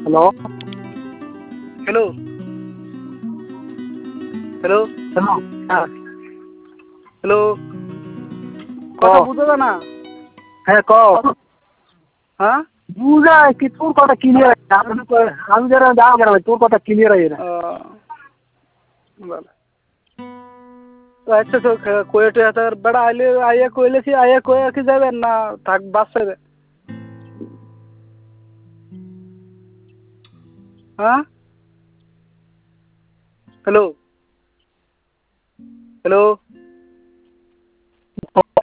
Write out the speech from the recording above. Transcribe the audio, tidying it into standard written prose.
Hello hello hello hello হ্যাঁ hello ক কথা বুঝা যায় না। হ্যাঁ ক হ্যাঁ বুঝা কি তোর কথা ক্লিয়ার আমি যারা যাও কেন তোর কথা ক্লিয়ার আই না ভালো তো আচ্ছা তো কোয়েটে তার বেড়া আইলে আইয়া কইলেছি আইয়া কয়ে কি যাবেন না থাক বাসায় হ্যাঁ হ্যালো হ্যালো